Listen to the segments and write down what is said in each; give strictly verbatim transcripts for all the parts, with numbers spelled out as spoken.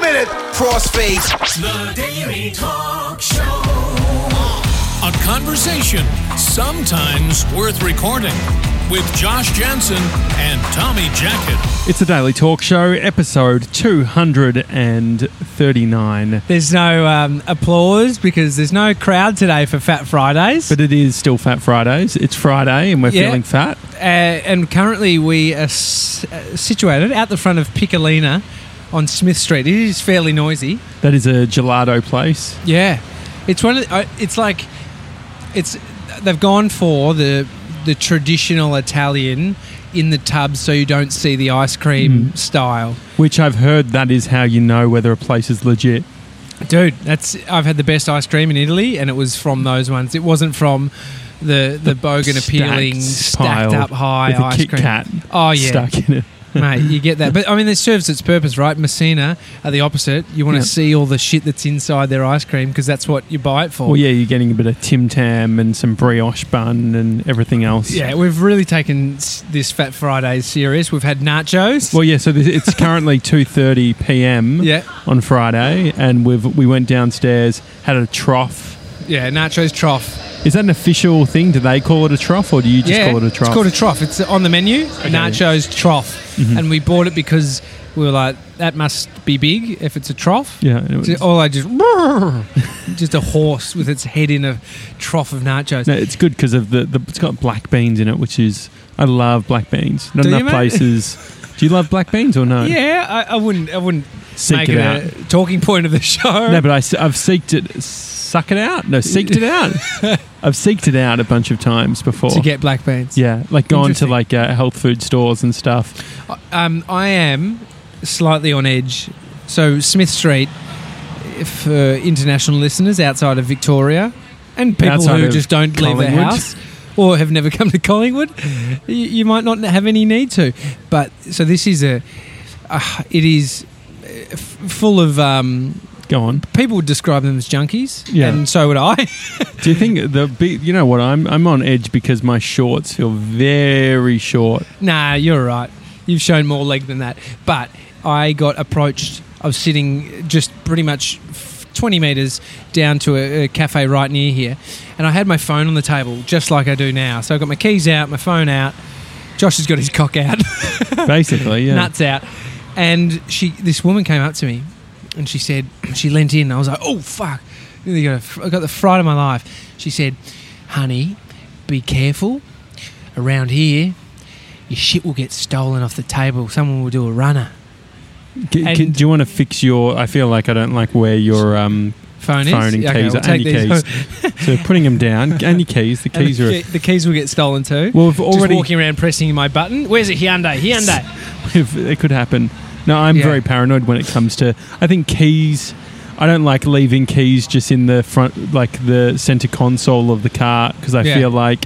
minute. Crossfade. The Daily Talk Show. A conversation sometimes worth recording with Josh Jansen and Tommy Jacket. It's the Daily Talk Show, episode two hundred thirty-nine. There's no um, applause because there's no crowd today for Fat Fridays. But it is still Fat Fridays. It's Friday and we're Yeah. feeling fat. Uh, and currently we are s- uh, situated out the front of Piccolina on Smith Street. It is fairly noisy. That is a gelato place. Yeah. It's one of the, uh, it's like it's they've gone for the the traditional Italian in the tub so you don't see the ice cream Mm. style. Which I've heard that is how you know whether a place is legit. Dude, that's I've had the best ice cream in Italy and it was from those ones. It wasn't from the the bogan appealing stacked piled up high with a ice Kit cream. Kat Oh yeah. stuck in it. Mate, you get that. But, I mean, it serves its purpose, right? Messina are the opposite. You want to Yeah. see all the shit that's inside their ice cream because that's what you buy it for. Well, yeah, you're getting a bit of Tim Tam and some brioche bun and everything else. Yeah, we've really taken s- this Fat Friday serious. We've had nachos. Well, yeah, so this, it's currently two thirty p.m. Yeah. on Friday, and we've we went downstairs, had a trough. Yeah, nachos trough. Is that an official thing? Do they call it a trough, or do you just yeah, call it a trough? It's called a trough. It's on the menu, nachos trough. Mm-hmm. And we bought it because we were like, that must be big if it's a trough. Yeah, and it was- So all I just... just a horse with its head in a trough of nachos. No, it's good because of the, the it's got black beans in it, which is I love black beans. Not Do you, enough mate? places. Do you love black beans or no? Yeah, I, I wouldn't. I wouldn't Seek make it it, out. a talking point of the show. No, but I, have seeked it. Suck it out. No, seeked it out. I've seeked it out a bunch of times before. to get black beans. Yeah, like gone to Interesting. like uh, health food stores and stuff. Um, I am slightly on edge. So Smith Street, for international listeners outside of Victoria and people Outside who of just don't leave their Collingwood. house or have never come to Collingwood, you, you might not have any need to. But so this is a, uh, it is uh, f- full of. Um, Go on. People would describe them as junkies, Yeah. and so would I. Do you think the big? You know what? I'm I'm on edge because my shorts feel very short. Nah, you're right. You've shown more leg than that. But I got approached. I was sitting just pretty much twenty metres down to a, a cafe right near here, and I had my phone on the table just like I do now. So I got my keys out, my phone out. Josh has got his cock out, Basically, yeah. nuts out, and she. This woman came up to me, and she said she leant in. And I was like, oh fuck! Nearly got a- I got the fright of my life. She said, "Honey, be careful around here. Your shit will get stolen off the table. Someone will do a runner." C- and- c- do you want to fix your? I feel like I don't like where your um, Phone is? phone and Okay, keys we'll are, and take your these. keys. So putting them down and your keys. The And keys the, are. key- the keys will get stolen too. Well, we've Just already. walking around pressing my button. Where's it? Hyundai. Hyundai. If it could happen. No, I'm Yeah. very paranoid when it comes to. I think keys. I don't like leaving keys just in the front, like the center console of the car, because I Yeah. feel like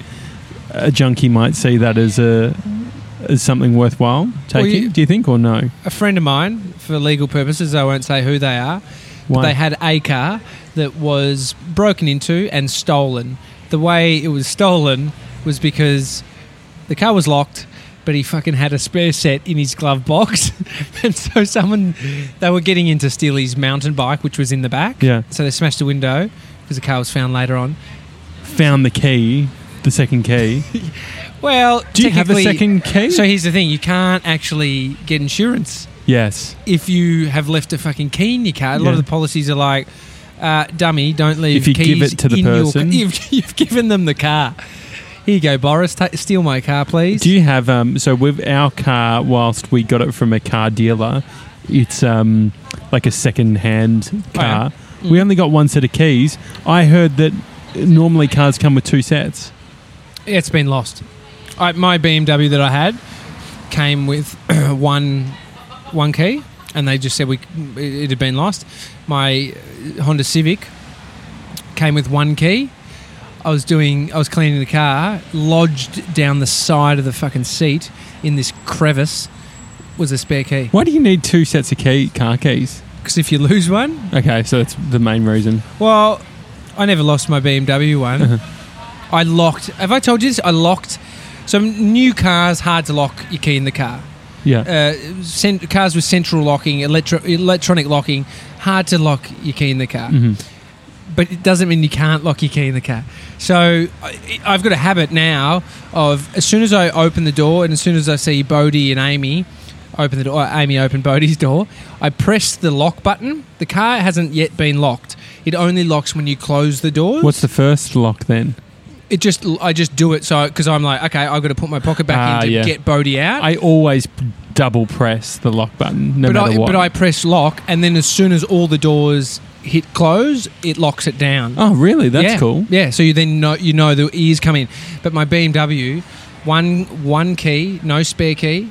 a junkie might see that as a as something worthwhile taking. you- Do you think or no? A friend of mine, for legal purposes, I won't say who they are, but Why? they had a car that was broken into and stolen. The way it was stolen was because the car was locked, but he fucking had a spare set in his glove box. And so someone, they were getting in to steal his mountain bike, which was in the back. Yeah. So they smashed the window because the car was found later on. Found the key, the second key. Well, Do you have a technically- second key? So here's the thing, you can't actually get insurance Yes. if you have left a fucking key in your car. A lot Yeah. of the policies are like, uh, dummy, don't leave If you keys give it to the in your person. ca- You've, you've given them the car. Here you go, Boris, ta steal my car, please. Do you have um? So with our car, whilst we got it from a car dealer, it's um like a second-hand car. Mm. We only got one set of keys. I heard that normally cars come with two sets. Yeah, it's been lost. I, my B M W that I had came with one one key, and they just said we it, it had been lost. My Honda Civic came with one key. I was doing, I was cleaning the car, lodged down the side of the fucking seat in this crevice was a spare key. Why do you need two sets of key car keys? Because if you lose one, Okay, so that's the main reason. well, I never lost my B M W one. Uh-huh. I locked. Have I told you this? I locked. So new cars, hard to lock your key in the car. Yeah. Uh, cent- cars with central locking, electro- electronic locking, hard to lock your key in the car. Mhm. But it doesn't mean you can't lock your key in the car. So I, I've got a habit now of as soon as I open the door and as soon as I see Bodie and Amy open the door, or Amy open Bodie's door, I press the lock button. The car hasn't yet been locked. It only locks when you close the doors. What's the first lock then? It just I just do it so because I'm like, okay, I've got to put my pocket back Ah, in to yeah. get Bodie out. I always double press the lock button, no but matter I, what. But I press lock, and then as soon as all the doors hit close, it locks it down. oh, really? That's yeah. cool. Yeah, so you then know you know the ears come in. But my B M W, one one key, no spare key.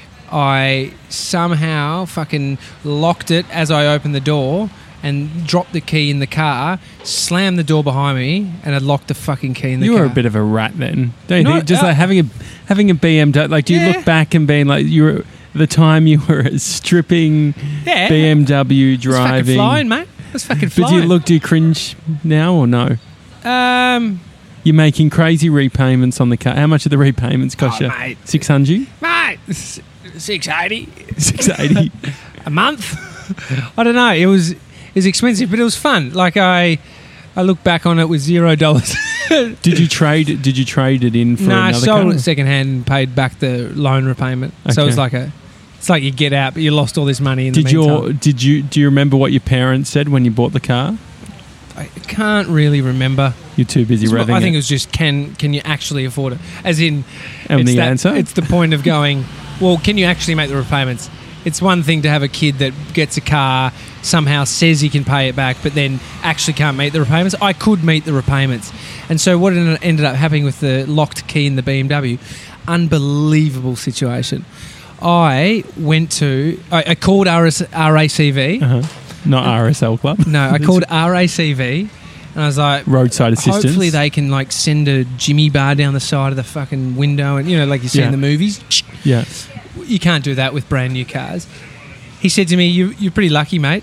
I somehow fucking locked it as I opened the door and dropped the key in the car, slammed the door behind me, and I locked the fucking key in the You car. were a bit of a rat then, don't you No, think? Just uh, like having a having a B M W. Like, do you Yeah. look back and being like, you were the time you were a stripping yeah, B M W It's fucking driving? flying, mate. It's fucking But flying. do you look? Do you cringe now or no? um, You're making crazy repayments on the car. How much do the repayments cost Oh, you? mate. Six hundred, mate, six eighty six eighty. a month. I don't know. It was it was expensive, but it was fun. Like I, I look back on it with zero dollars. Did you trade? Did you trade it in for No, I another sold car? it second hand and paid back the loan repayment. So it was Okay. like a, it's like you get out, but you lost all this money in Did the your meantime. did you do you remember what your parents said when you bought the car? I can't really remember. You're too busy It's what- revving I think it it. was just can can you actually afford it? As in, And it's the that- answer? it's the point of going. Well, can you actually make the repayments? It's one thing to have a kid that gets a car, somehow says he can pay it back, but then actually can't meet the repayments. I could meet the repayments. And so what en- ended up happening with the locked key in the B M W, unbelievable situation. I went to, I, I called R S, R A C V. Uh-huh. Not R S L Club. No, I called R A C V and I was like, Roadside assistance. hopefully they can like send a Jimmy bar down the side of the fucking window and, you know, like you see Yeah. in the movies. Yeah. You can't do that with brand new cars. He said to me, you, you're pretty lucky, mate.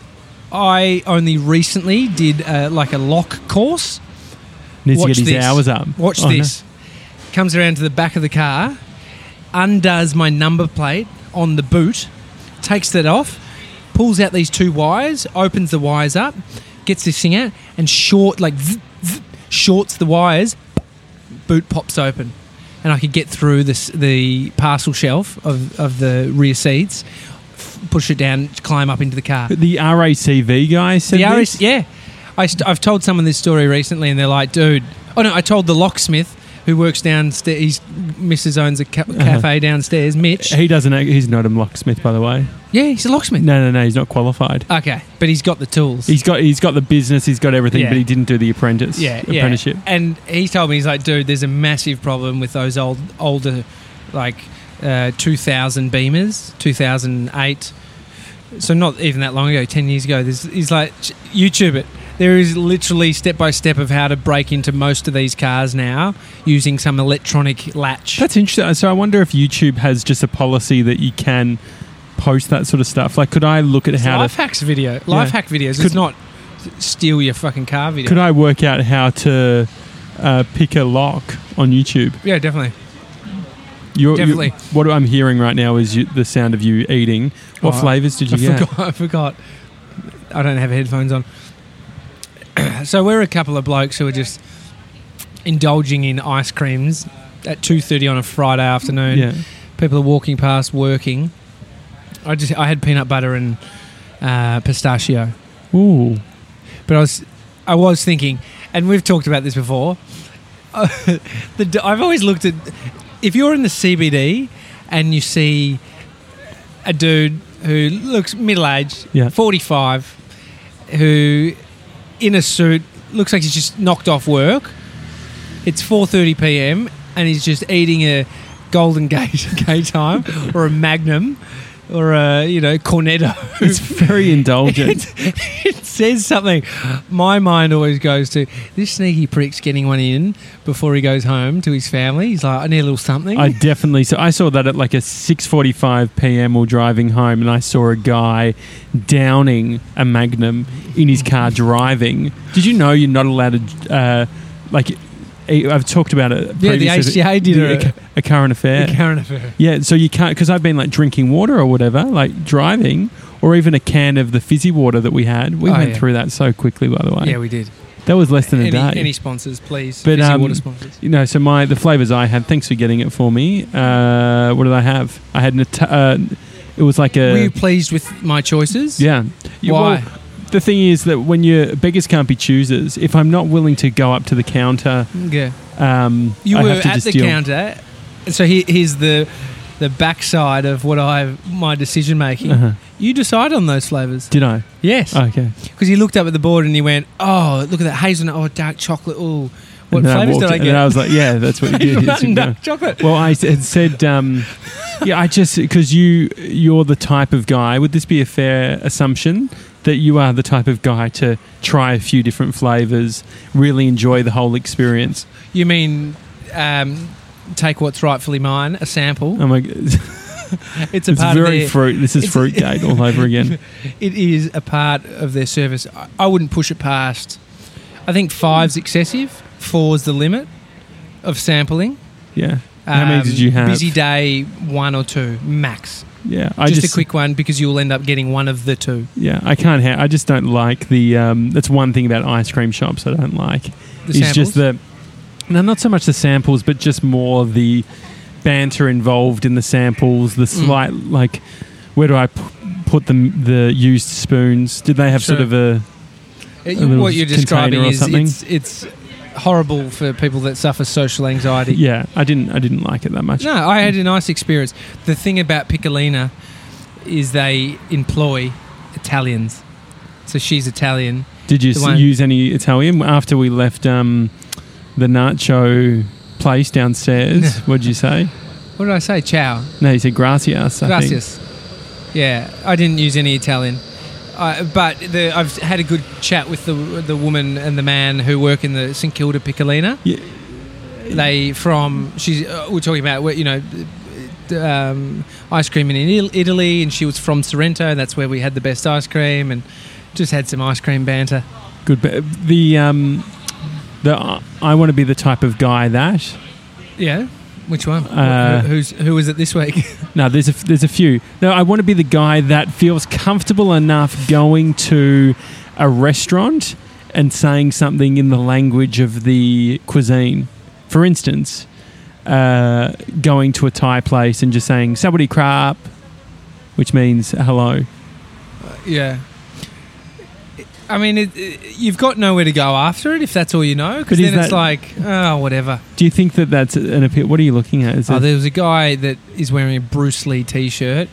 I only recently did uh, like a lock course. Needs Watch to get his this. hours up. Watch Oh, no. this. Comes around to the back of the car, undoes my number plate on the boot, takes that off, pulls out these two wires, opens the wires up, gets this thing out, and short like zzz, zzz, shorts the wires. Boot pops open, and I could get through this the parcel shelf of, of the rear seats, f- push it down, climb up into the car. The R A C V guy said The R this? S, yeah. I st- I've told someone this story recently, and they're like, "Dude, oh no!" I told the locksmith who works downstairs. He's Missus owns a ca- cafe downstairs. Mitch. He doesn't. He's not a locksmith, by the way. Yeah, he's a locksmith. No, no, no. He's not qualified. Okay, but he's got the tools. He's got. He's got the business. He's got everything, Yeah. but he didn't do the apprentice. yeah, yeah. Apprenticeship. And he told me, he's like, "Dude, there's a massive problem with those old, older, like uh, two thousand Beamers, two thousand eight. So not even that long ago, ten years ago. There's, he's like, YouTube it. There is literally step by step of how to break into most of these cars now using some electronic latch. That's interesting. So I wonder if YouTube has just a policy that you can post that sort of stuff. Like, could I look at It's how life to? hacks video, life hack videos. Could- it's not steal your fucking car video. Could I work out how to uh, pick a lock on YouTube? Yeah, definitely. You're, Definitely. You, what I'm hearing right now is you, the sound of you eating. What Oh, flavors did you I get? forgot, I forgot. I don't have headphones on. So we're a couple of blokes who are just indulging in ice creams at two thirty on a Friday afternoon. Yeah. People are walking past working. I just I had peanut butter and uh, pistachio, Ooh. but I was I was thinking, and we've talked about this before. the, I've always looked at if you're in the C B D and you see a dude who looks middle aged, Yeah. forty-five, who in a suit looks like he's just knocked off work. It's four thirty p.m. and he's just eating a Golden Gate Gate time or a Magnum or a you know Cornetto. It's very indulgent. it, it says something. My mind always goes to this sneaky prick's getting one in before he goes home to his family. He's like, I need a little something. I definitely so I saw that at like a six forty-five p.m. while driving home, and I saw a guy downing a Magnum in his car driving. Did you know you're not allowed to uh, like I've talked about it. Yeah, the A C A did the, a, a current affair. a current affair. Yeah, so you can't, because I've been like drinking water or whatever, like driving, or even a can of the fizzy water that we had. We Oh, went yeah. through that so quickly, by the way. Yeah, we did. That was less than a Any, day. any sponsors, please? But, Fizzy um, water sponsors. You know, so my the flavors I had. Thanks for getting it for me. Uh, what did I have? I had Nat- uh, it was like a Were you pleased with my choices? yeah. You- Why? well, the thing is that when you beggars can't be choosers. If I'm not willing to go up to the counter, Yeah. um, You I were have to at just the deal. counter. So here, here's the the backside of what I my decision making. Uh-huh. You decide on those flavors. Did I? Yes. Okay. Because you looked up at the board and you went, oh, look at that hazelnut. Oh, dark chocolate. Oh, what And then flavors walked did I in, get? And I was like, yeah, that's what you did. Hazelnut and It's- dark chocolate. Well, I had said, um, yeah, I just because you you're the type of guy. Would this be a fair assumption that you are the type of guy to try a few different flavors, really enjoy the whole experience? You mean um, take what's rightfully mine, a sample? Oh my, It's a it's part of very their, fruit. This is it's- Fruitgate all over again. It is a part of their service. I, I wouldn't push it past. I think five's excessive. Four's the limit of sampling. Yeah. How many Um, did you have? Busy day, one or two max. Yeah, I just, just a quick one because you'll end up getting one of the two. Yeah, I can't. Ha- I just don't like the. Um, that's one thing about ice cream shops I don't like. The It's samples. just the. No, not so much the samples, but just more the banter involved in the samples. The slight like, where do I p- put the the used spoons? Did they have Sure. sort of a? Uh, little what you're describing container or is something? it's, it's horrible for people that suffer social anxiety. Yeah, I didn't. I didn't like it that much. No, I had a nice experience. The thing about Piccolina is they employ Italians. So she's Italian. Did you The s- one- use any Italian after we left um, the nacho place downstairs? What did you say? What did I say? Ciao. No, you said gracias. I think. Gracias. Yeah, I didn't use any Italian. Uh, but the, I've had a good chat with the the woman and the man who work in the St Kilda Piccolina. Yeah. They from she's uh, we're talking about you know um, ice cream in Il- Italy, and she was from Sorrento. And that's where we had the best ice cream, and just had some ice cream banter. Good. But the um, the uh, I want to be the type of guy that. Yeah, which one? Uh, who, who's who was it this week? No, there's a f- there's a few. No, I want to be the guy that feels comfortable enough going to a restaurant and saying something in the language of the cuisine. For instance, uh, going to a Thai place and just saying "Sawadee krap," which means hello. Yeah. I mean, it, it, you've got nowhere to go after it if that's all you know, because But is then it's that- like, oh, whatever. Do you think that that's an appeal? What are you looking at? Is Oh, it- there was a guy that is wearing a Bruce Lee T-shirt,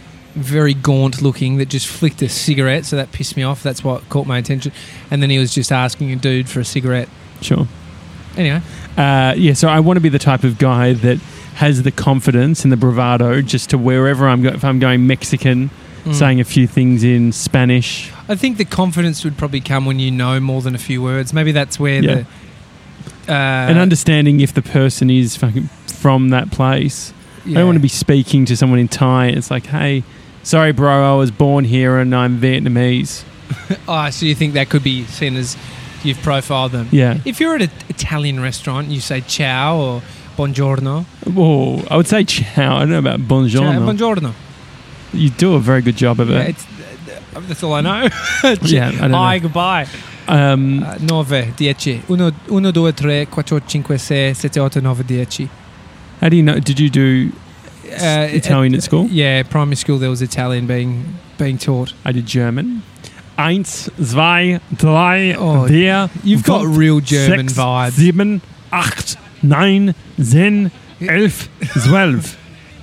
very gaunt looking, that just flicked a cigarette, so that pissed me off. That's what caught my attention. And then he was just asking a dude for a cigarette. sure. Anyway, Uh, yeah, so I want to be the type of guy that has the confidence and the bravado just to wherever I'm going. If I'm going Mexican, mm. saying a few things in Spanish. I think the confidence would probably come when you know more than a few words. Maybe that's where Yeah. the... Uh, and understanding if the person is fucking from that place. I yeah. don't want to be speaking to someone in Thai. It's like, hey, sorry, bro, I was born here and I'm Vietnamese. Oh, so you think that could be seen as you've profiled them? Yeah. If you're at an Italian restaurant, you say ciao or buongiorno. Whoa, I would say ciao. I don't know about bonjour. Ciao, buongiorno. You do a very good job of Yeah, it. it's, uh, that's all I know. Yeah, I don't Hi, know. goodbye. Um, Uh, nove, dieci. Uno, uno, due, tre, quattro, cinque, sei, sette, otto, nove, dieci. how do you know? Did you do Uh, Italian at school? Yeah, primary school there was Italian being being taught. I did German. Eins, zwei, drei, Oh, vier, You've got fünf, real German sechs, vibes. sieben, acht, neun, zehn, elf, zwölf.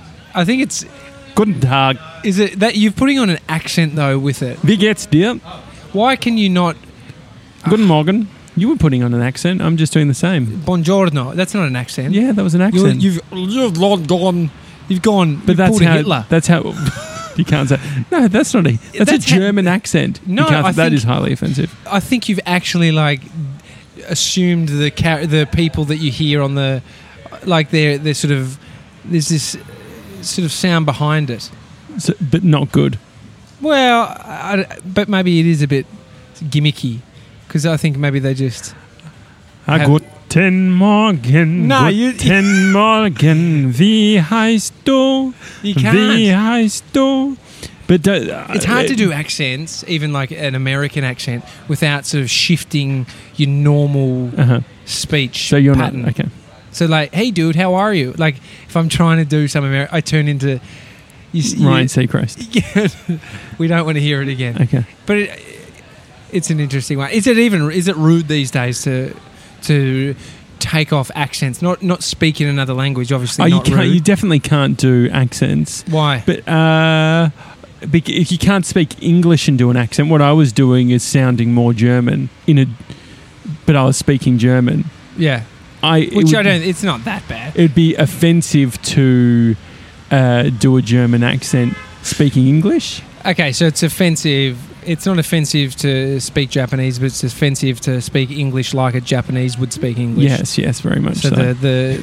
I think it's Guten Tag. is it that you're putting on an accent though with it. Wie geht's dir? Why can you not Guten Morgen. You were putting on an accent. I'm just doing the same. buongiorno? That's not an accent. Yeah, that was an You're, accent. you've you've gone. You've gone. but you've that's pulled a how. Hitler. That's how. You can't say. No, that's not a. That's, That's a how- German accent. You No, can't- I that think- is highly offensive. I think you've actually like assumed the char- the people that you hear on the like they're they're sort of there's this sort of sound behind it. So, but not good. Well, I, but maybe it is a bit gimmicky because I think maybe they just Ah, Have- guten Guten Morgen. No, you- Guten Morgen. Wie heißt du? You Wie can't. heißt du? But uh, It's hard to do accents, even like an American accent, without sort of shifting your normal Uh-huh. speech So you're pattern. not okay. So like, hey dude, how are you? Like, if I'm trying to do some American, I turn into you, s- you- Ryan Seacrest. Yeah, we don't want to hear it again. Okay. But it, it's an interesting one. Is it even? Is it rude these days to to take off accents? Not not speak in another language. Obviously, Oh, you not can't. rude. You definitely can't do accents. Why? But uh, bec- if you can't speak English and do an accent, what I was doing is sounding more German in a. But I was speaking German. Yeah, I it which would- I don't. It's not that bad. It'd be offensive to uh, do a German accent speaking English. Okay, so it's offensive. It's not offensive to speak Japanese, but it's offensive to speak English like a Japanese would speak English. Yes, yes, very much So so. the the.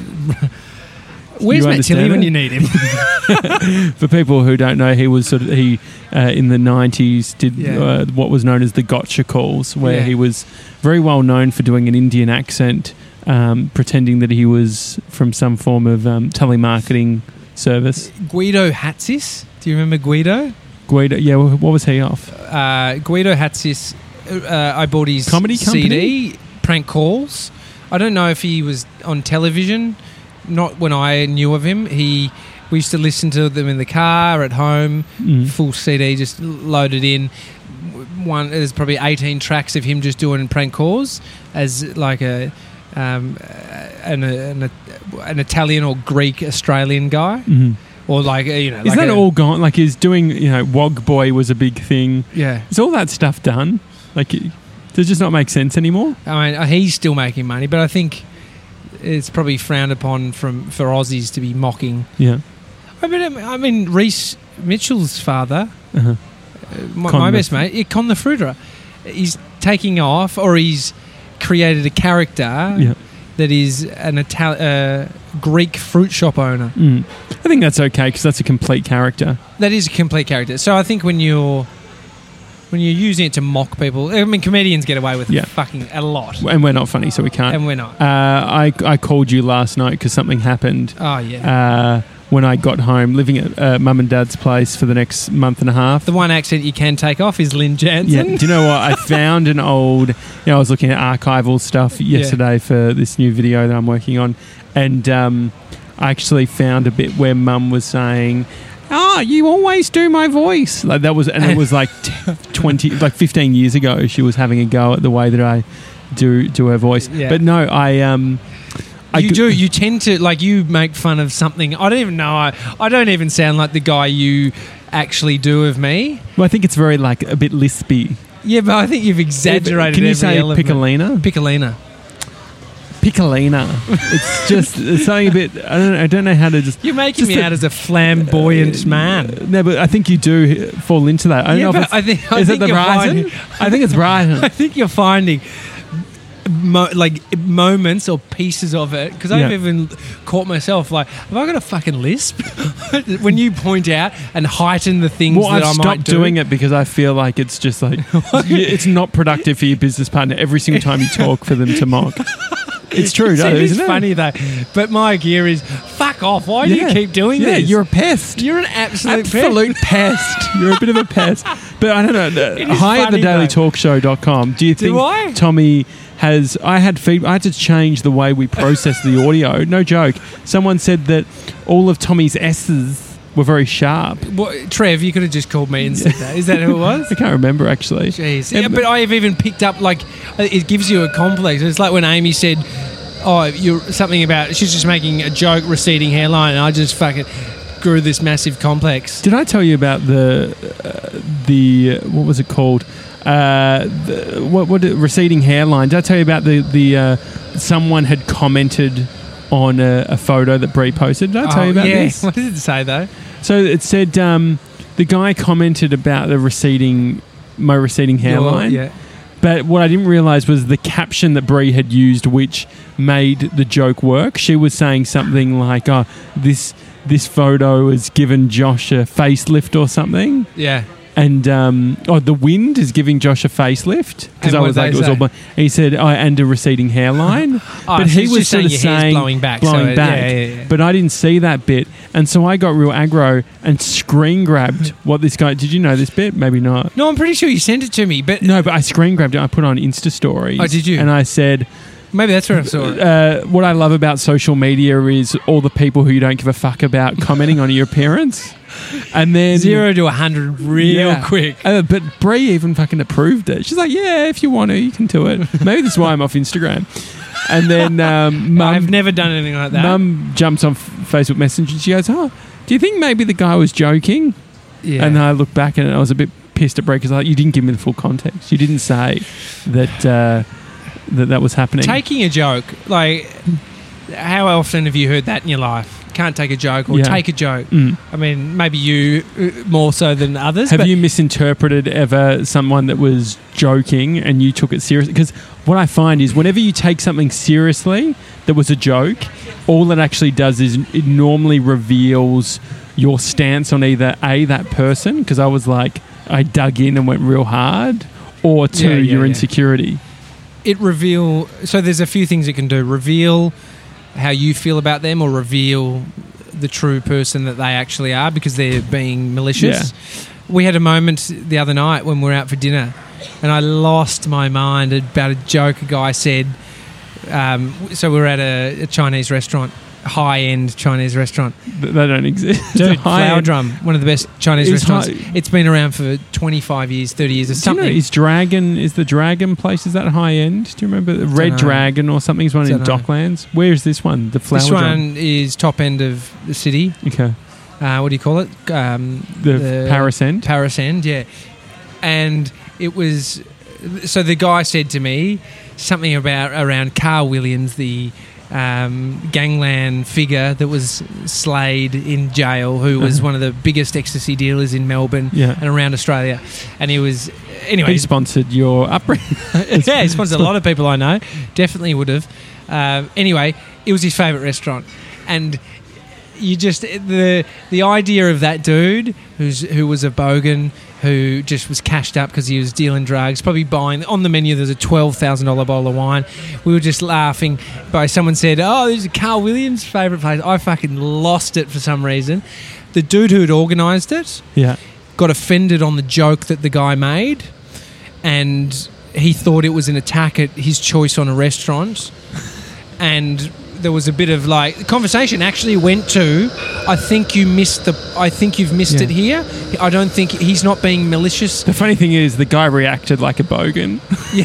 Where's You Matt Tilley understand when it? you need him? For people who don't know, he was sort of he uh, in the nineties did Yeah. uh, what was known as the gotcha calls, where Yeah. he was very well known for doing an Indian accent, um, pretending that he was from some form of um, telemarketing service. Guido Hatsis. Do you remember Guido? Guido, yeah, wh- what was he off? Uh, Guido Hatsis. Uh, I bought his Comedy C D, company? Prank Calls. I don't know if he was on television. Not when I knew of him. He we used to listen to them in the car, at home. Mm. Full C D, just loaded in. One there's probably eighteen tracks of him just doing prank calls as like a um, an, an an Italian or Greek Australian guy, Mhm. or like you know. Is like that a- all gone? Like, is doing, you know, Wog Boy was a big thing. Yeah. Is all that stuff done? Like, it- does it just not make sense anymore? I mean, he's still making money, but I think it's probably frowned upon from for Aussies to be mocking. Yeah. I mean, I mean, Reece Mitchell's father, Uh-huh. uh, my, Con my the- best mate, yeah, Con the Fruiterer, he's taking off, or he's created a character Yeah. that is an Itali- uh, Greek fruit shop owner. Mm. I think that's okay because that's a complete character. That is a complete character. So I think when you're when you're using it to mock people, I mean, comedians get away with Yeah. fucking a lot, And we're not funny, so we can't. and we're not. Uh, I, I called you last night because something happened Oh yeah. uh, when I got home, living at uh, mum and dad's place for the next month and a half. The one accent you can take off is Lynn Yeah, Jansen. do you know what? I found an old, you know, I was looking at archival stuff yesterday for this new video that I'm working on, and um, I actually found a bit where mum was saying, "Oh, you always do my voice." Like that was, and it was like t- twenty, like fifteen years ago. She was having a go at the way that I do do her voice. Yeah. But no, I um, I You g- do. You tend to like you make fun of something. I don't even know. I, I don't even sound like the guy you actually do of me. Well, I think it's very like a bit lispy. Yeah, but I think you've exaggerated. Can you every say element. Piccolina? Piccolina. Piccolina. It's just it's something a bit. I don't. I don't know how to just. You're making Just me a- out as a flamboyant man. No, but I think you do fall into that. I don't Yeah, know but if it's, I think- I is think it the you're Brighton? finding- I think it's I Brighton. think you're finding mo- like moments or pieces of it because I've Yeah. even caught myself like, have I got a fucking lisp? When you point out and heighten the things Well, that I've I might stopped do. doing it because I feel like it's just like it's not productive for your business partner every single time you talk for them to mock. It's true, It's, though, it is isn't it? funny though, but my gear is fuck off. Why do Yeah. you keep doing Yeah, this? you're a pest. You're an absolute, Absolute pest. You're a bit of a pest. But I don't know. It Uh, is hi at the funny, daily though. talk show dot com. Do you Do think I? Tommy has. I had feed, I had to change the way we process the audio. No joke. Someone said that all of Tommy's S's were very sharp. What, Trev, you could have just called me and said that. Is that who it was? I can't remember, actually. Jeez. Yeah, Yeah, but- but I have even picked up, like, it gives you a complex. It's like when Amy said, oh, you're something about, she's just making a joke, receding hairline, and I just fucking grew this massive complex. Did I tell you about the uh, the what was it called? Uh, the, what what receding hairline? Did I tell you about the the uh, someone had commented on a, a photo that Brie posted? Did I tell Oh, you about yeah. this? What did it say, though? So it said um, the guy commented about the receding my receding hairline. Yeah. But what I didn't realise was the caption that Brie had used, which made the joke work. She was saying something like, "Oh, this this photo has given Josh a facelift or something." Yeah. And um, oh, the wind is giving Josh a facelift because And I what was did like, they it was all. say? blo- He said, oh, and a receding hairline. Oh, but so he it's was just sort saying of your hair's saying blowing back, blowing so it- back. yeah, yeah, yeah. But I didn't see that bit, and so I got real aggro and screen grabbed what this guy. Did you know this bit? Maybe not. No, I'm pretty sure you sent it to me, but No, but I screen grabbed it. I put it on Insta stories. Oh, did you? And I said, maybe that's where I saw it. uh, what I love about social media is all the people who you don't give a fuck about commenting on your appearance. And then Zero to a hundred real Yeah. quick. Uh, but Brie even fucking approved it. She's like, yeah, if you want to, you can do it. Maybe that's why I'm off Instagram. And then um, I've mum, never done anything like that. mum jumps on F- Facebook Messenger and she goes, oh, do you think maybe the guy was joking? yeah. And I looked back and I was a bit pissed at Brie because like, you didn't give me the full context. You didn't say that uh, that, that was happening. Taking a joke, like, how often have you heard that in your life? Can't take a joke or Yeah. take a joke. Mm. I mean, maybe you uh, more so than others. Have but you misinterpreted ever someone that was joking and you took it seriously? Because what I find is whenever you take something seriously that was a joke, all it actually does is it normally reveals your stance on either A, that person, because I was like, I dug in and went real hard, or two, Yeah, yeah, your yeah. insecurity. it reveal? So there's a few things it can do. Reveal how you feel about them, or reveal the true person that they actually are because they're being malicious. We had a moment the other night when we were out for dinner, and I lost my mind about a joke a guy said. Um, so we were at a, a Chinese restaurant, high-end Chinese restaurant. Th- They don't exist. Dude, High Flower end. Drum, one of the best Chinese Is restaurants. high- It's been around for twenty-five years, thirty years, or Do you something. know, is Dragon, is the Dragon place, is that high end? Do you remember? The Red know. Dragon or something is one in Don't know. Docklands. Where is this one? The Flower this Drum? one is top end of the city. Okay. Uh, what do you call it? Um, The, Paris End? Paris End, yeah. And it was... So the guy said to me something about around Carl Williams, the um, gangland figure that was slayed in jail, who was Uh-huh. one of the biggest ecstasy dealers in Melbourne Yeah. and around Australia. And he was... Anyway, He sponsored your upbringing. yeah, he sponsored a lot of people I know. Definitely would have. Um, anyway, it was his favourite restaurant, and you just the the idea of that dude who's who was a bogan who just was cashed up because he was dealing drugs, probably buying on the menu. There's a twelve thousand dollar bottle of wine. We were just laughing. By someone said, "Oh, this is Carl Williams' favourite place." I fucking lost it for some reason. The dude who had organised it Yeah. got offended on the joke that the guy made, and he thought it was an attack at his choice on a restaurant. And there was a bit of like the conversation actually went to, I think you missed the I think you've missed Yeah. it here. I don't think he's not being malicious. The funny thing is, the guy reacted like a bogan.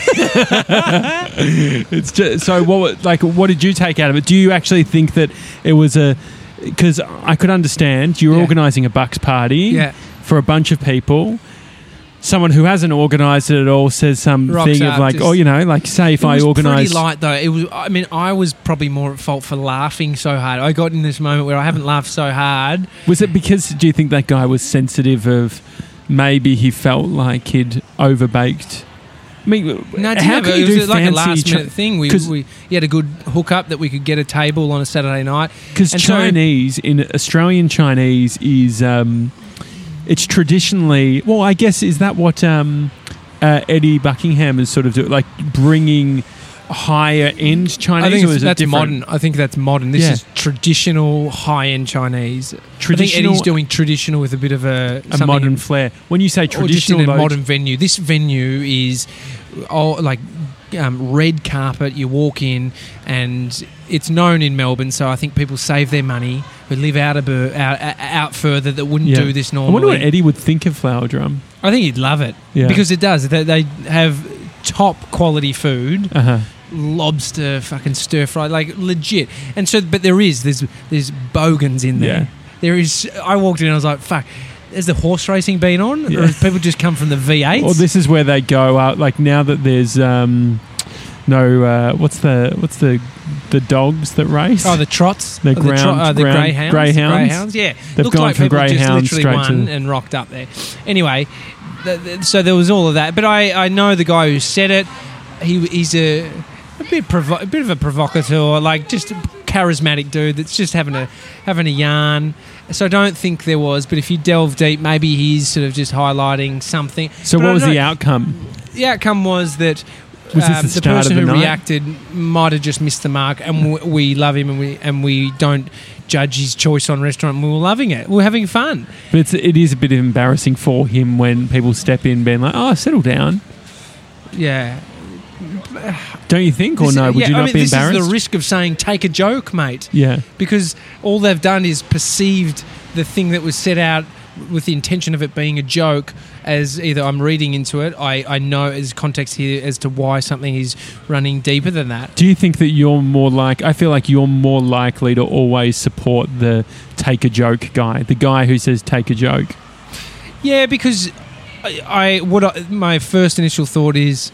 It's just so. What like what did you take out of it? Do you actually think that it was a? Because I could understand you were Yeah. organising a bucks party Yeah. for a bunch of people. Someone who hasn't organised it at all says something Rocks of up, like, just- oh, you know, like say if It I was organised. pretty light though. It was. I mean, I was probably more at fault for laughing so hard. I got in this moment where I haven't laughed so hard. Was it because? Do you think that guy was sensitive of? Maybe he felt like he'd overbaked. I mean, No, it how didn't. can It you was do like a fancy last Chi- minute thing. We, 'cause- we he had a good hookup that we could get a table on a Saturday night. Because And so- Chinese in Australian Chinese is um, it's traditionally well, I guess is that what um, uh, Eddie Buckingham is sort of doing, like bringing higher end Chinese. I think or it's, is it that's different? modern. I think that's modern. This Yeah. is traditional high-end Chinese. I Traditional, think Eddie's doing traditional with a bit of a a something modern in- flair. When you say or just in traditional, a though, modern venue. This venue is oh, like um, red carpet. You walk in, and it's known in Melbourne. So I think people save their money who live out a bur- out, out out further that wouldn't Yeah. do this I normally. wonder what Eddie would think of Flower Drum. I think he'd love it Yeah. because it does. They, they have top quality food. Uh huh. Lobster, fucking stir fry, like legit. And so, but there is there's there's bogans in there. Yeah. There is. I walked in and I was like, fuck. Has the horse racing been on, Yeah. or have people just come from the V eight? Well, this is where they go out. Like now that there's um, no, uh, what's the what's the the dogs that race? Oh, the trots, The Oh, tro- ground- uh, the ground- greyhounds, greyhounds? greyhounds. Yeah, They've looked gone like from people just greyhounds literally straight to won the- and rocked up there. Anyway, th th so there was all of that. But I, I know the guy who said it. He he's a a bit provo- a bit of a provocateur, like just charismatic dude that's just having a having a yarn. So I don't think there was. But if you delve deep, maybe he's sort of just highlighting something. So But what I was don't the know. outcome? The outcome was that Was this um, the the start person of the who night? reacted might have just missed the mark, and we, we love him, and we and we don't judge his choice on restaurant. We were loving it. We were having fun. But it's, it is a bit embarrassing for him when people step in being like, oh, settle down. Yeah. Don't you think? Or This- no, would yeah, you I not mean, be this embarrassed? is the risk of saying take a joke, mate. yeah. Because all they've done is perceived the thing that was set out with the intention of it being a joke as either I'm reading into it, I, I know as context here as to why something is running deeper than that. Do you think that you're more like, I feel like you're more likely to always support the take a joke guy, the guy who says take a joke? Yeah, because I, I what I, my first initial thought is,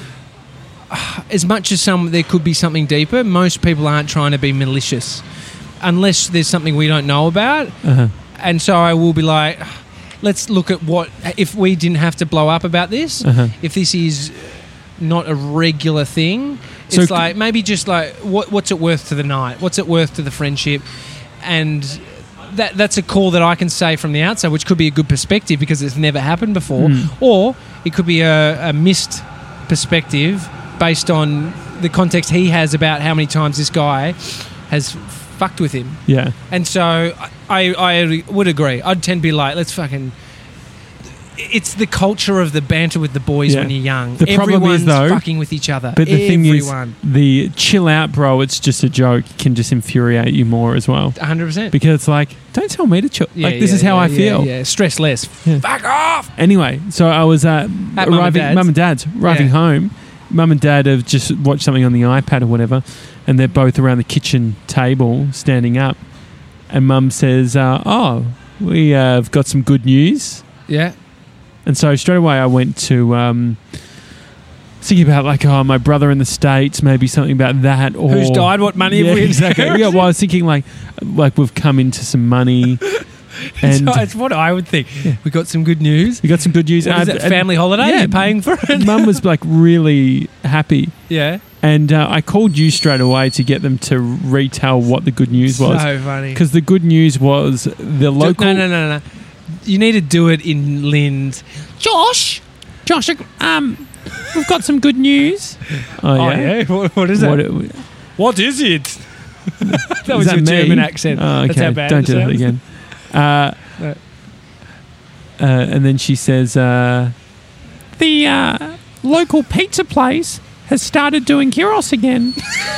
uh, as much as some there could be something deeper, most people aren't trying to be malicious, unless there's something we don't know about. Uh-huh. And so I will be like, let's look at what if we didn't have to blow up about this. Uh-huh. If this is not a regular thing, So it's c- like maybe just like what, what's it worth to the night? What's it worth to the friendship? And that that's a call that I can say from the outside, which could be a good perspective because it's never happened before, Mm. or it could be a, a missed perspective based on the context he has about how many times this guy has fucked with him. Yeah. And so I, I would agree. I'd tend to be like, let's fucking... It's the culture of the banter with the boys Yeah. when you're young. The problem Everyone's is, though- fucking with each other. But the Everyone. thing is, the chill out, bro, it's just a joke, can just infuriate you more as well. one hundred percent. Because it's like, don't tell me to chill. Yeah, like, this yeah, is how yeah, I yeah, feel. Yeah, stress less. Yeah. Fuck off! Anyway, so I was uh, Mum and arriving, Dad's. mum and dad's, arriving Yeah. home. Mum and dad have just watched something on the iPad or whatever, and they're both around the kitchen table, standing up. And mum says, uh, "Oh, we uh, have got some good news." Yeah. And so straight away, I went to um, thinking about like, oh, my brother in the States, maybe something about that, or Who's died? What money yeah, have we exactly. Yeah, inherited? well, I was thinking like, like we've come into some money, and So it's what I would think. We got some good news. we got some good news. What is And- it, and- family holiday? yeah. You're paying for it? Mum was like really happy. Yeah. And uh, I called you straight away to get them to retell what the good news was. So funny. Because the good news was the local... No, no, no, no. You need to do it in Lind. Josh! Josh, um, we've got some good news. Oh, Oh, yeah? yeah? What, what is What it? it- What is it? that is was your me? German accent. Oh, okay. That's how bad Don't it do that sounds. again. Uh, No. uh, and then she says, uh, the uh, local pizza place has started doing gyros again.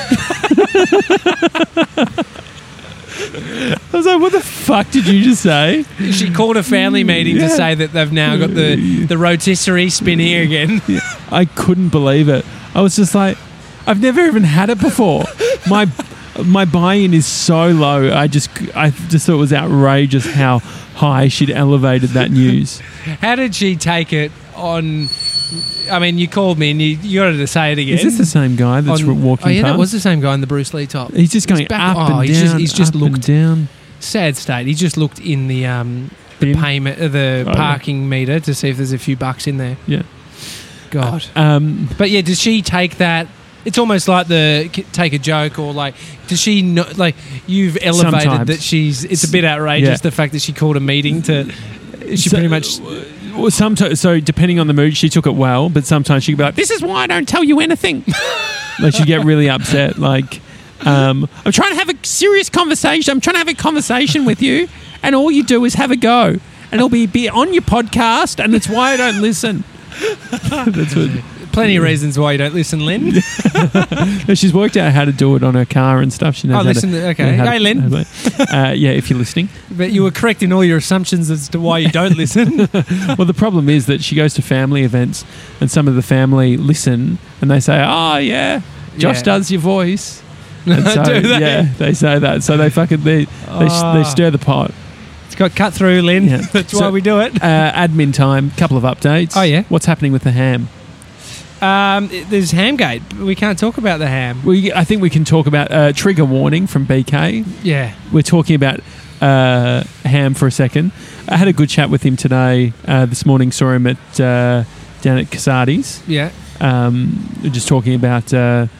I was like, what the fuck did you just say? She called a family meeting Yeah. to say that they've now got the, the rotisserie spinning again. I couldn't believe it. I was just like, I've never even had it before. My my buy-in is so low. I just I just thought it was outrageous how high she'd elevated that news. How did she take it on... I mean, you called me and you, you got her to say it again. Is this the same guy that's On- walking Oh, yeah, past? that was the same guy in the Bruce Lee top. He's just going back- up oh, and he's down. just- he's just up looked- and down. Sad state. He just looked in the um, the Bin? payment, uh, the Oh, parking meter to see if there's a few bucks in there. Yeah. God. Um, But yeah, does she take that? It's almost like the k- take a joke, or like, does she know, like you've elevated Sometimes. that she's? It's a bit outrageous Yeah. the fact that she called a meeting to. She So- pretty much. well, sometimes, so depending on the mood, she took it well, but sometimes she'd be like, "This is why I don't tell you anything." Like she'd get really upset. Like, um, I'm trying to have a serious conversation. I'm trying to have a conversation with you, and all you do is have a go, and it'll be be on your podcast, and it's why I don't listen. That's what. Plenty of reasons why you don't listen, Lynn. No, she's worked out how to do it on her car and stuff. She knows Oh, how to- listen. To, okay, how to- hey, Lynn. Uh, yeah, if you're listening. But you were correct in all your assumptions as to why you don't listen. Well, the problem is that she goes to family events, and some of the family listen, and they say, "Oh yeah, Josh Yeah. does your voice." And so, Do they? Yeah, they say that. So they fucking they they, Oh. they stir the pot. It's got cut through, Lynn. Yeah. That's So- why we do it. Uh, admin time. Couple of updates. Oh, yeah? What's happening with the ham? Um, there's Hamgate. We can't talk about the ham. We I think we can talk about uh, trigger warning from B K. Yeah. We're talking about uh, ham for a second. I had a good chat with him today. Uh, this morning, saw him at uh, down at Casati's. Yeah. Um, just talking about uh,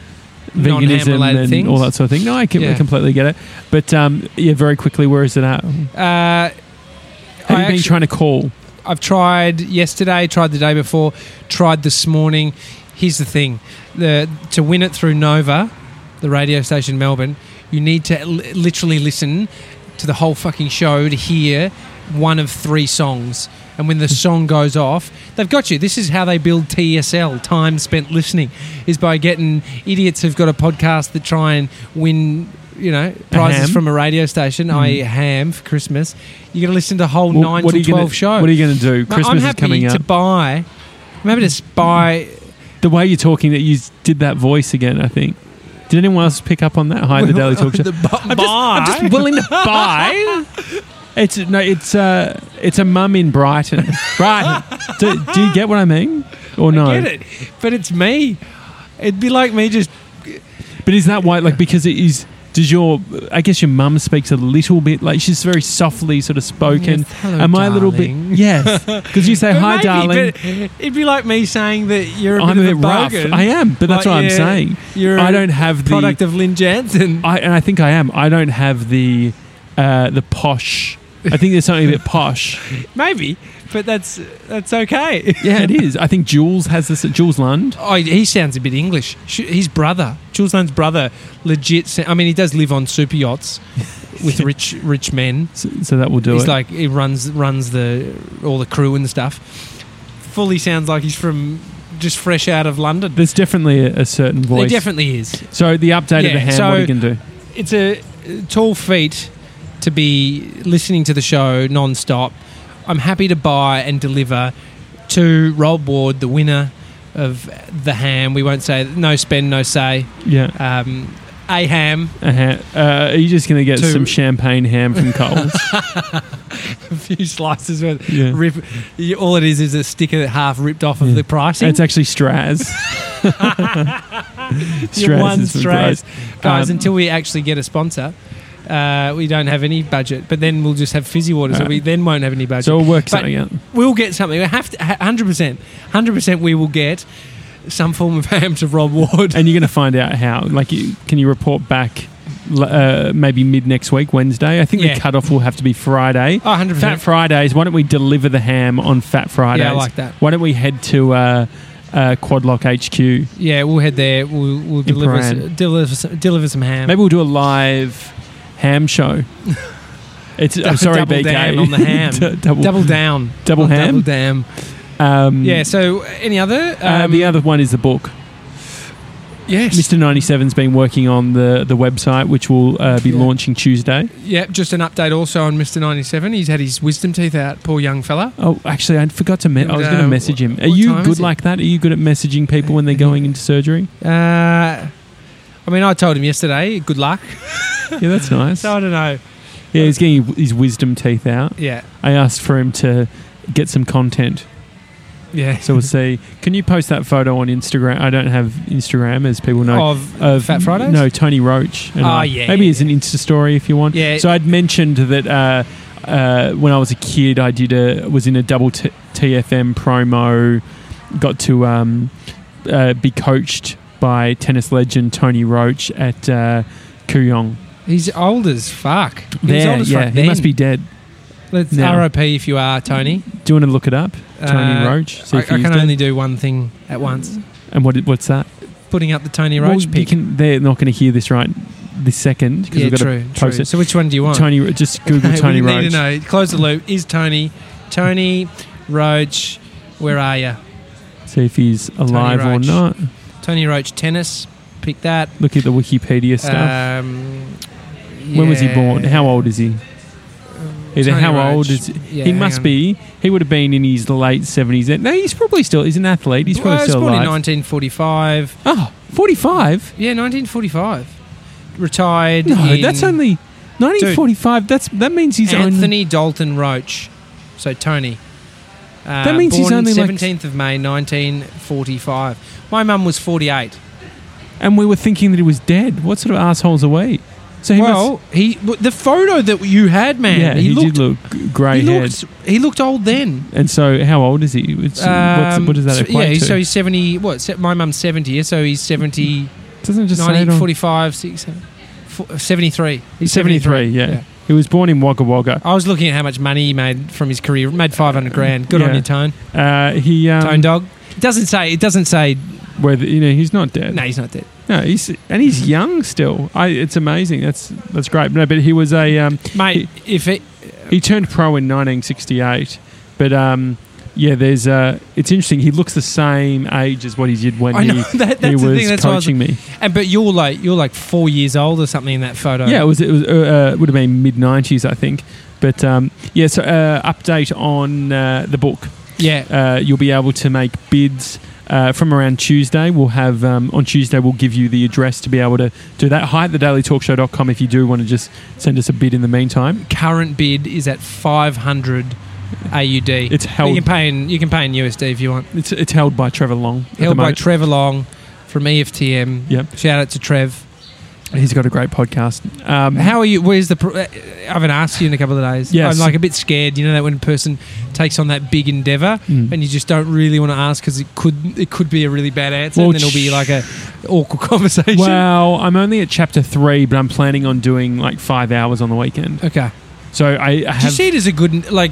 veganism non-ham-related and things. all that sort of thing. No, I, can, I Yeah. completely get it. But um, yeah, very quickly, where is it at? Have Uh, you I been actu- trying to call? I've tried yesterday, tried the day before, tried this morning. Here's the thing: the to win it through Nova, the radio station in Melbourne, you need to li- literally listen to the whole fucking show to hear one of three songs. And when the song goes off, they've got you. This is how they build T S L, time spent listening, is by getting idiots who've got a podcast that try and win, you know, prizes ham? from a radio station, Mm. that is ham for Christmas. You're going to listen to the whole Well, nine what are to you gonna- twelve show. What are you going to do? No, Christmas I'm is happy coming up. to buy. I'm happy to buy. The way you're talking, that you did that voice again, I think. Did anyone else pick up on that? Hi, the Daily Talk Show. The bu- I'm just, buy. I'm just willing to buy. It's no, it's uh, it's a mum in Brighton. Brighton. do, do you get what I mean, or no? I get it, but it's me. It'd be like me just. But is that why? Like, because it is. Does your? I guess your mum speaks a little bit like she's very softly sort of spoken. Yes, hello, Am I a little bit? darling. Yes, because you say But hi, maybe, darling. but it'd be like me saying that you're a I'm bit a of bit a rough. bogan. I am, but that's Like, what I'm yeah, saying. You're I don't have the product of Lynn Jansen. I, and I think I am. I don't have the uh, the posh. I think there's something a bit posh. Maybe, but that's that's okay. Yeah, it is. I think Jules has this. Jules Lund. Oh, he sounds a bit English. Sh- His brother, Jules Lund's brother, legit. sa- I mean, he does live on super yachts with rich rich men. So, so that will do He's it. like he runs runs the all the crew and stuff. Fully sounds like he's from just fresh out of London. There's definitely a, a certain He voice. definitely is. So the update of Yeah, the ham. so- what are you going to do? It's a tall feat to be listening to the show non-stop. I'm happy to buy and deliver to Rob Ward, the winner of the ham. We won't say no spend, no say. Yeah. Um, a ham, A ha- uh, are you just going to get To- some champagne ham from Coles? a few slices worth. Yeah. Rip, you- all it is is a sticker half ripped off of Yeah. the pricing. It's actually Straz. Straz one is from Straz. Straz. Guys, Um, until we actually get a sponsor, uh, we don't have any budget. But then we'll just have fizzy water, so Alright. we then won't have any budget. So we'll work But something out. We'll get something. We have to, one hundred percent. one hundred percent we will get some form of ham to Rob Ward. And you're going to find out how. Like, you, can you report back uh, maybe mid next week, Wednesday? I think Yeah. the cutoff will have to be Friday. Oh, one hundred percent. Fat Fridays. Why don't we deliver the ham on Fat Fridays? Yeah, I like that. Why don't we head to uh, uh, Quadlock H Q? Yeah, we'll head there. We'll, we'll deliver, Paran. some, deliver, some, deliver some ham. Maybe we'll do a live ham show. It's I'm sorry, double B K. down on the ham. D- double, double down. double On ham. Double damn. Um, Yeah. So, any other? uh, Um, the other one is the book. yes. Mister ninety-seven's been working on the, the website, which will uh, be Yeah. launching Tuesday. Yeah. Just an update also on Mister ninety-seven. He's had his wisdom teeth out. Poor young fella. Oh, actually, I forgot to. Me- I was going to Uh, message him. Are what you time is good it? like that? Are you good at messaging people when they're going into surgery? Uh, I mean, I told him yesterday. Good luck. Yeah, that's nice. So I don't know. Yeah, he's getting his wisdom teeth out. Yeah. I asked for him to get some content, Yeah. so we'll see. Can you post that photo on Instagram? I don't have Instagram, as people know. Of, Of Fat Fridays? No, Tony Roach. and Oh, I. yeah, Maybe yeah, as an Insta story if you want. Yeah. So I'd mentioned that uh, uh, when I was a kid, I did a was in a double t- T F M promo. Got to um, uh, be coached by tennis legend Tony Roach at uh, Kooyong. He's old as fuck. He's There, old as yeah, fuck he then. must be dead. Let's now. R I P if you are, Tony. Do you want to look it up, Tony Uh, Roach? See I, I if he's can dead? only do one thing at once. And what what's that? Putting up the Tony Well, Roach you pic. can, they're not going to hear this right this second because Yeah, we've got true, to post true. it. So which one do you want? Tony, Ro- just Google Tony we Roach. need to know. Close the loop. Is Tony Tony Roach? Where are you? See if he's alive or Roach. not. Tony Roach tennis. Pick that. Look at the Wikipedia stuff. Um, When was he yeah. born? How old is he? Either Tony how Roach. old is he? Yeah, he hang must on. be. He would have been in his late seventies. No, he's probably still. He's an athlete. He's probably Well, he was still born in alive. nineteen forty-five. Oh, forty-five? Yeah, nineteen forty-five. Retired. No, in that's only nineteen forty-five. That's that means he's Anthony Dalton Roach. So Tony. Uh, That means he's born only like- seventeenth of May, nineteen forty-five. My mum was forty-eight. only, and we were thinking that he was dead. What sort of assholes are we? So he well, must, he w- the photo that you had, man. yeah, he, he, looked. did look grey he haired. looked. He looked old then. And so, how old is he? It's, what's, Um, what does that so- equate yeah, to? so he's seventy. What? se- My mum's seventy. So he's seventy. so Doesn't it just say it ninety, on- forty-five, six, seven, four, seventy-three. He's seventy-three, yeah. yeah. He was born in Wagga Wagga. I was looking at how much money he made from his career. Made five hundred grand. Good Yeah. on you, Tone. Uh, he um, Tone Dog. It doesn't say. It doesn't say. whether you know he's not dead. No, he's not dead. No, he's and he's young still. I, it's amazing. That's that's great. No, but he was a um, Mate, if it. he turned pro in nineteen sixty-eight. But um, yeah, there's uh, it's interesting. He looks the same age as what he did when I know, he, that- he that's the was thing, that's why I was- coaching me. And but you're like you're like four years old or something in that photo. Yeah, it was it was uh, uh, would have been mid nineties, I think. But um, yeah, so uh, update on uh, the book. Yeah. Uh, you'll be able to make bids uh, from around Tuesday. We'll have um, on Tuesday. We'll give you the address to be able to do that. Hi at the daily talk show dot com if you do want to just send us a bid in the meantime. Current bid is at five hundred A U D. It's held. You can pay in you can pay in U S D if you want. It's it's held by Trevor Long. at the Held by moment. Trevor Long from E F T M. Yep. Shout out to Trev. He's got a great podcast. Um, How are you? Where's the? Pro- I haven't asked you in a couple of days. Yes. I'm like a bit scared. You know that when a person takes on that big endeavour Mm. and you just don't really want to ask because it could it could be a really bad answer Well, and then it'll be like a awkward conversation. Well, I'm only at chapter three, but I'm planning on doing like five hours on the weekend. Okay. So I, I Do you have. see it as a good like?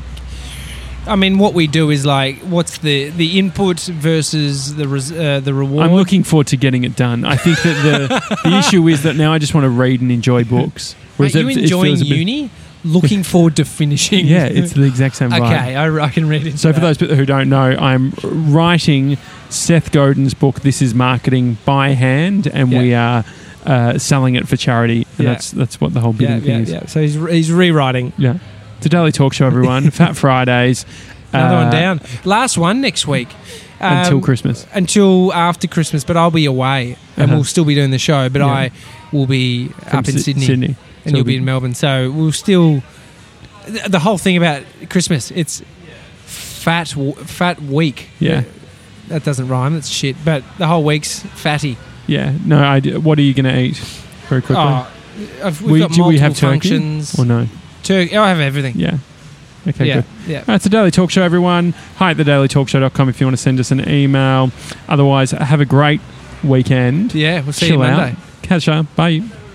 I mean, what we do is like, what's the the input versus the res, uh, the reward? I'm looking forward to getting it done. I think that the the issue is that now I just want to read and enjoy books. Are you it- it enjoying feels a bit- uni? Looking forward to finishing. Yeah, it's the exact same vibe. okay. I, I can read it. So for those people who don't know, I'm writing Seth Godin's book, This Is Marketing, by hand, and Yeah. we are uh, selling it for charity. And Yeah. that's that's what the whole yeah, bidding thing yeah, is. yeah. So he's he's rewriting. Yeah. It's a daily talk show, everyone. Fat Fridays. Another uh, one down. Last one next week. Until Um, Christmas. Until after Christmas, but I'll be away and Uh-huh. we'll still be doing the show. But Yeah. I will be From up in Sy- Sydney, Sydney. and So you'll it'll be in Melbourne. So we'll still. th- The whole thing about Christmas, it's fat, w- fat week. Yeah. That doesn't rhyme. That's shit. But the whole week's fatty. Yeah. No, I d- what are you going to eat? Very quickly. Oh, I've, we've we, got do multiple we have turkey functions. or no? Turkey. Oh, I have everything. Yeah. Okay, yeah, good. yeah. All right, it's a daily talk show, everyone. Hi at the daily talk show dot com if you want to send us an email. Otherwise, have a great weekend. Yeah, we'll see Chill you Monday. out. Catch ya. Bye.